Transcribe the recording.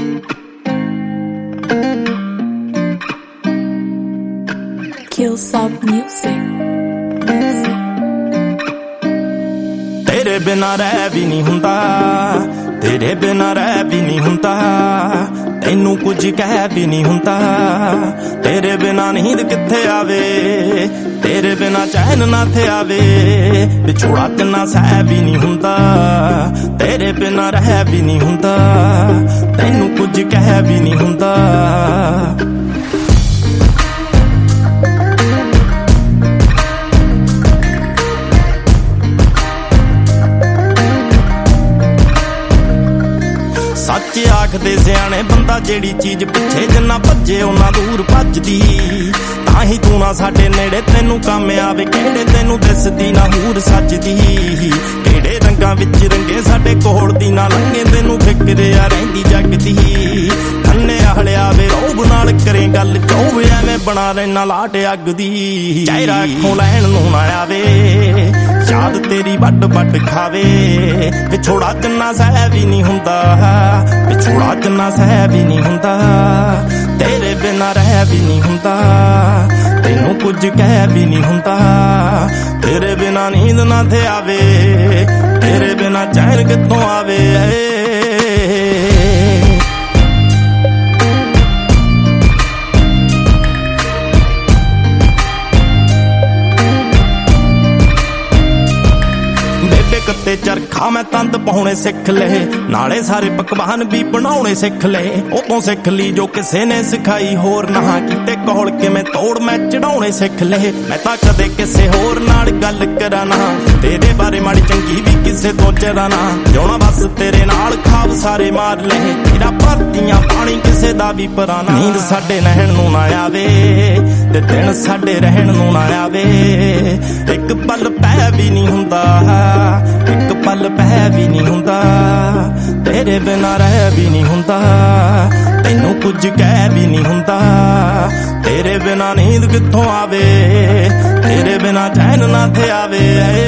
Killsoft Music. तेरे बिना रह भी नहीं हुंदा, तेरे बिना रह भी नहीं हुंदा, तैनू कुछ कह भी नहीं हुंदा। तेरे बिना नींद किथे आवे, तेरे बिना चैन ना थे आवे, विछोड़ा तेना सह भी नहीं हुंदा। तेरे बिना रह भी नहीं हुंदा, तैनू कुछ कह भी नहीं हुंदा। सच आखदे सियाणे बंदा जेड़ी चीज पिछे जिन्ना भजे उन्ना दूर भजदी। ताही तू ना साडे नेड़े तेनू काम आवे, केड़े तेनू दिसदी ना हूर सजदी। केड़े रंगां विच रंगे साडे कोल दी ना लंघे, तेनू फिक्र आ रहिंदी जगदी। खन्ने हलिया वे रौब नाल करे गल, चौब एवें बना रैना लाट अग दी। चेहरा अखों लैण नूं ना आवे, याद तेरी वड वड खावे। विछोड़ा जिन्ना सह भी नहीं हुंदा, विछोड़ा जिन्ना सह भी नहीं हुंदा। तेरे बिना रह भी नहीं हुंदा, तैनू कुछ कह भी नहीं हुंदा। तेरे बिना नींद ना थे आवे, तेरे बिना चैन कित्थों आवे। कत्ते चरखा मैं तंद पाउणे सिख ले, नाले सारे पकवान भी बनाउणे सिख ले। उतों सिख ली जो किसे ने सिखाई, होर ना किते कोल किवें तोड़ मैं चढ़ाउणे सिख ले। मैं तां कदे किसे होर नाल गल कराना, तेरे बारे माड़ी चंगी भी किसे तो चराना। जोना बस तेरे नाल खाब सारे मार ले, तेरा भरतियां पानी किसे दा भी पराना। नींद साडे नहण नूं ना आवे, ते दिन साडे रहण नूं ना आवे। एक पल पै भी नहीं हुंदा, एक पल पै भी नहीं हुंदा। तेरे बिना रह भी नहीं हुंदा, तैनू कुछ कह भी नहीं हुंदा। तेरे बिना नींद कित्थों आवे, तेरे बिना चैन ना थे आवे।